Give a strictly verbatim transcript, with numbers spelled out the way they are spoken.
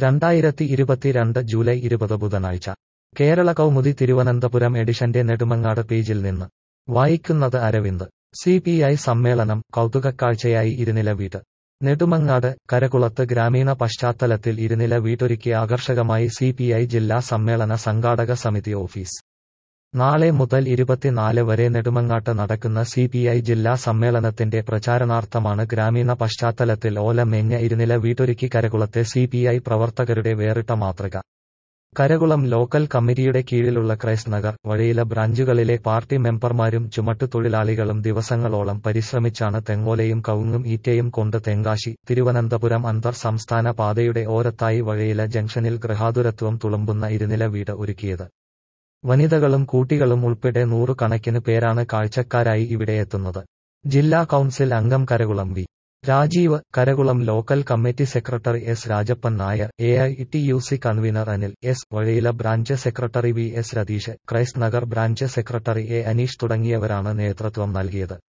രണ്ടായിരത്തി ഇരുപത്തിരണ്ട് ജൂലൈ ഇരുപത് ബുധനാഴ്ച കേരള കൗമുദി തിരുവനന്തപുരം എഡിഷന്റെ നെടുമങ്ങാട് പേജിൽ നിന്ന് വായിക്കുന്നത് അരവിന്ദ്. സി പി ഐ സമ്മേളനം കൗതുകക്കാഴ്ചയായി ഇരുനില വീട്. നെടുമങ്ങാട് കരകുളത്ത് ഗ്രാമീണ പശ്ചാത്തലത്തിൽ ഇരുനില വീടൊരുക്കി ആകർഷകമായി സി പി ഐ ജില്ലാ സമ്മേളന സംഘാടക സമിതി ഓഫീസ്. നാളെ മുതൽ ഇരുപത്തിനാല് വരെ നെടുമങ്ങാട്ട് നടക്കുന്ന സി പി ഐ ജില്ലാ സമ്മേളനത്തിന്റെ പ്രചാരണാർത്ഥമാണ് ഗ്രാമീണ പശ്ചാത്തലത്തിൽ ഓല മേഞ്ഞ ഇരുനില വീടൊരുക്കി കരകുളത്തെ സി പി ഐ പ്രവർത്തകരുടെ വേറിട്ട മാതൃക. കരകുളം ലോക്കൽ കമ്മിറ്റിയുടെ കീഴിലുള്ള ക്രൈസ്റ്റ് നഗർ, വഴിയില ബ്രാഞ്ചുകളിലെ പാർട്ടി മെമ്പർമാരും ചുമട്ടുതൊഴിലാളികളും ദിവസങ്ങളോളം പരിശ്രമിച്ചാണ് തെങ്ങോലയും കവുങ്ങും ഈറ്റയും കൊണ്ട് തെങ്കാശി തിരുവനന്തപുരം അന്തർ സംസ്ഥാന പാതയുടെ ഓരത്തായി വഴിയില ജംഗ്ഷനിൽ ഗൃഹാതുരത്വം തുളുമ്പുന്ന ഇരുനില വീട് ഒരുക്കിയത്. വനിതകളും കുട്ടികളും ഉൾപ്പെടെ നൂറുകണക്കിന് പേരാണ് കാഴ്ചക്കാരായി ഇവിടെയെത്തുന്നത്. ജില്ലാ കൗൺസിൽ അംഗം Karakulam V Rajeev, Karakulam local committee secretary S Rajappan Nair, A I T U C convener Anil S, Vazhiyila branch secretary V S Ratheesh, Christ Nagar branch secretary A Aneesh തുടങ്ങിയവരാണ് നേതൃത്വം നൽകിയത്.